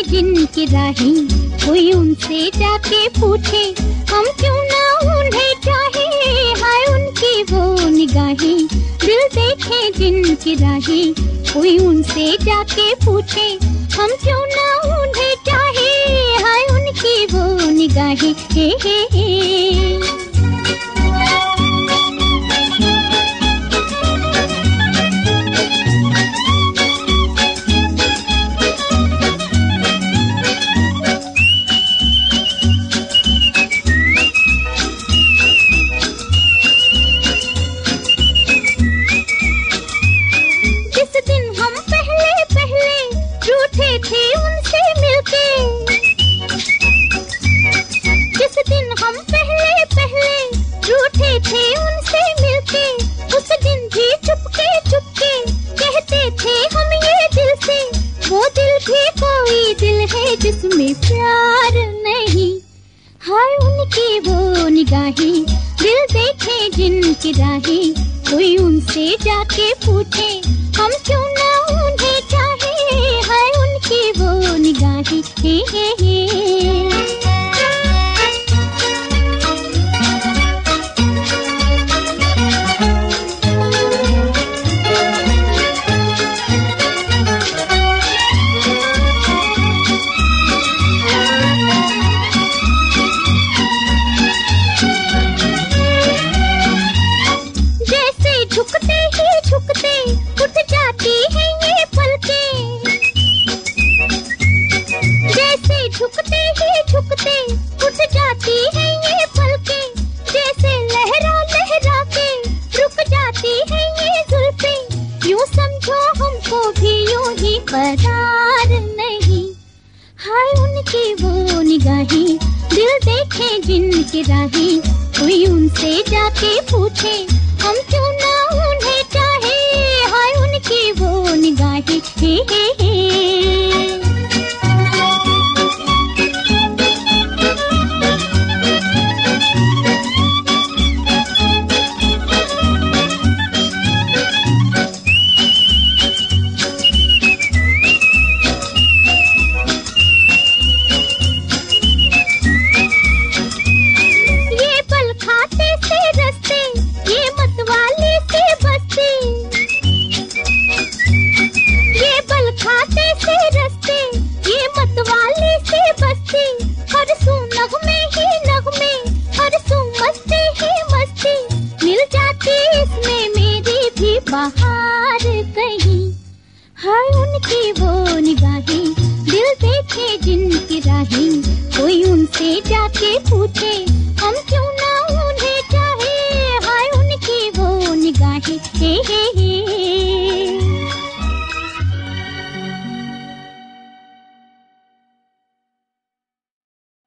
जिनकी राहें, कोई उनसे जाके पूछे हम क्यों ना उन्हें चाहे। हाय उनकी वो निगाहें, दिल देखे जिनकी राहें, कोई उनसे जाके पूछे हम क्यों ना उन्हें चाहे। हाय उनकी वो निगाहें, हे हे हे। जिसमें प्यार नहीं, हाय उनकी वो निगाहें, दिल देखे जिनकी राहें, कोई उनसे जाके पूछे हम क्यों ना उन्हें चाहे। हाय उनकी वो निगाहें, हे हे हे। करार नहीं, हाय उनकी वो निगाहें, दिल देखे जिनकी राहें, कोई उनसे जाके पूछे हम क्यों ना उन्हें चाहे। हाय उनकी वो निगाहें, हे हे हे। बाहर कहीं, हाय उनकी वो निगाहें, दिल देखे जिनकी राहें, कोई उनसे जाके पूछे हम क्यों